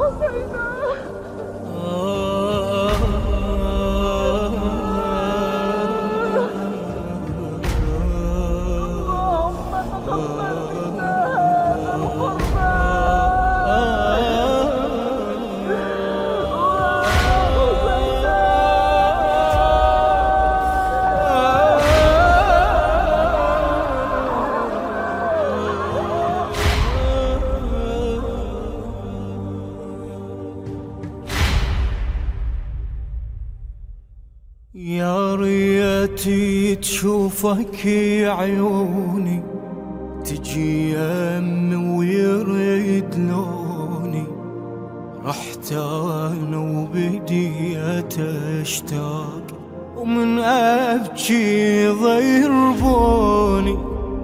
يا ريتي تشوفك عيوني، تجي يمي ويرد لوني. رحت انا وبديت اشتاق، ومن ابكي ضيربوني.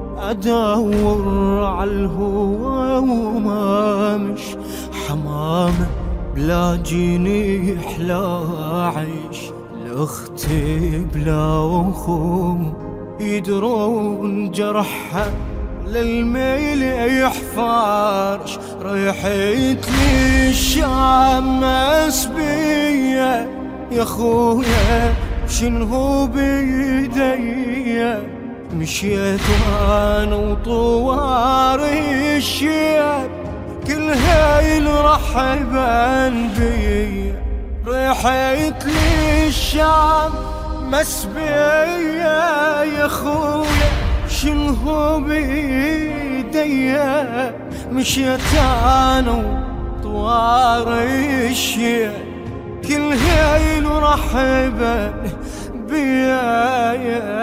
ادور عالهوى وما مش حمامه، بلا جنيح لا عيش. اختي بلا اخو يدرون جرحها، للميل يحفرش. ريحت لي الشام مسبية يا خويا، شنو بيدي؟ مشيت وانا وطوار الشياب، كل هاي الرحبا بي. ريحت لي الشام مسبية يا خويا، شنو بيدي؟ مشيت انا وطوار الشياب، كل هاي الرحبا بيا.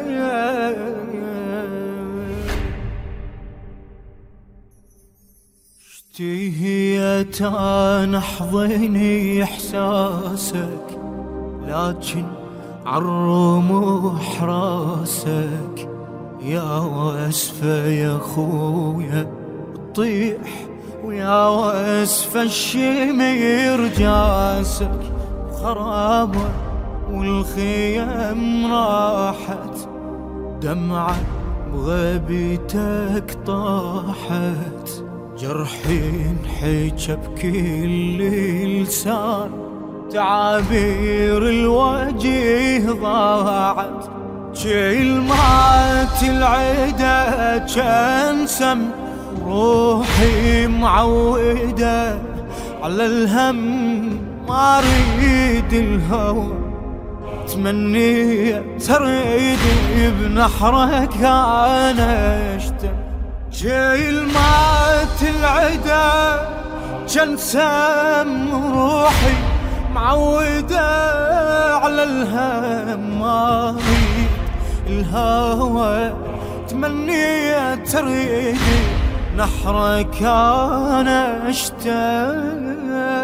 اشتهيت انا احضني احساسك، لكن عالرموح راسك. يا واسفة يا خويا تطيح، ويا واسفة الشمير جاسك. خرابة والخيام راحت، دمعة بغيبتك طاحت. جرحي انحكى بكل لسان، تعابير الوجه ضاعت. كلمات العدا كان سم، روحي معودة على الهم. ما اريد الهوى، تمني تريدي بنحرك انا اشتم. كلمات العدا كان سم، روحي معودة على الهم. ما اريد الهوى، تمني تريدي نحرك انا اشتاق.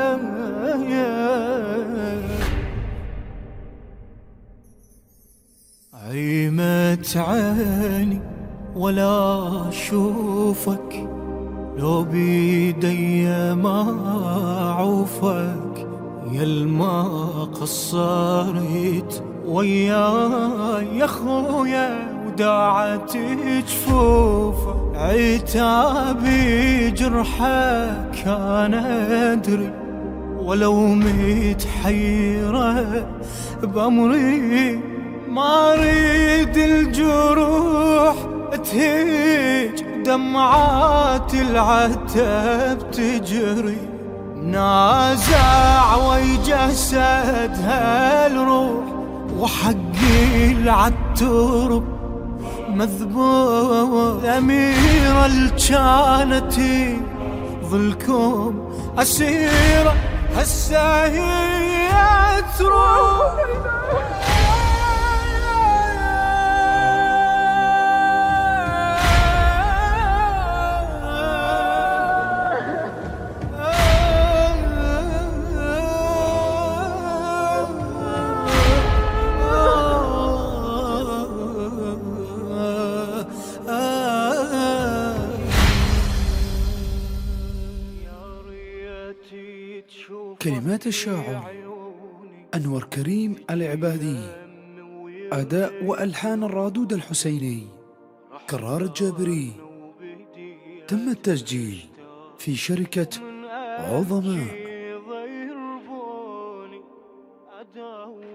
عيمت عيني ولا اشوفك، لو بيدي ما اعوفك. يا الما قصرت وياي يا خويا، وداعت جفوفك. عتابي جرحك انا ادري، ولو متحيرة بأمري. ما اريد الجروح تهيج، دمعات العتاب تجري. نازع ويجسد هالروح، وحقي العالترب مذبوح. الأميرة اللي كانت ظلكم أسيرة، هسه هي تروح. كلمات الشاعر أنور كريم العبادي، أداء وألحان الرادود الحسيني، كرار الجابري. تم التسجيل في شركة عظماء. ودور